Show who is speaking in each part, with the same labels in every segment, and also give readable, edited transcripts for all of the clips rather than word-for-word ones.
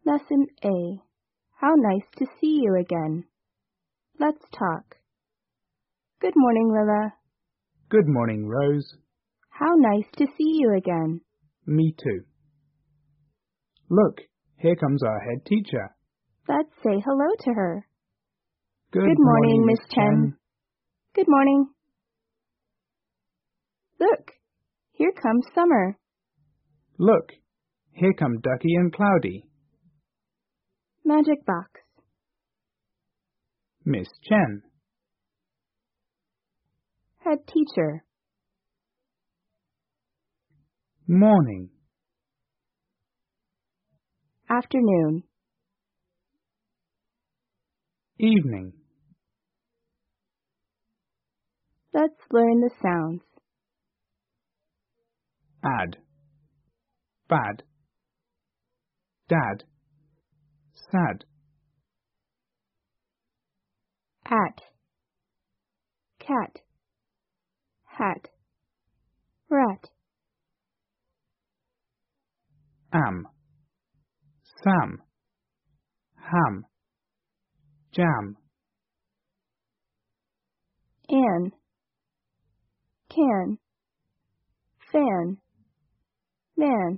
Speaker 1: Lesson A. How nice to see you again. Let's talk. Good morning, Lila.
Speaker 2: Good morning, Rose.
Speaker 1: How nice to see you again.
Speaker 2: Me too. Look, here comes our head teacher.
Speaker 1: Let's say hello to her.
Speaker 2: Good morning,
Speaker 1: Miss Chen. Good morning. Look, here comes Summer.
Speaker 2: Look, here come Ducky and Cloudy.
Speaker 1: Magic box.
Speaker 2: Miss Chen.
Speaker 1: Head teacher.
Speaker 2: Morning.
Speaker 1: Afternoon.
Speaker 2: Evening.
Speaker 1: Let's learn the sounds.
Speaker 2: Add. Bad. Dad. Sad.
Speaker 1: At. Cat. Hat. Rat.
Speaker 2: Am. Sam. Ham. Jam.
Speaker 1: An. Can. Fan. Man.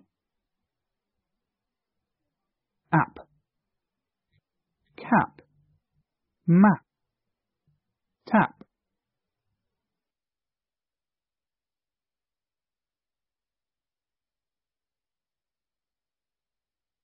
Speaker 2: App. Cap. Map. Tap.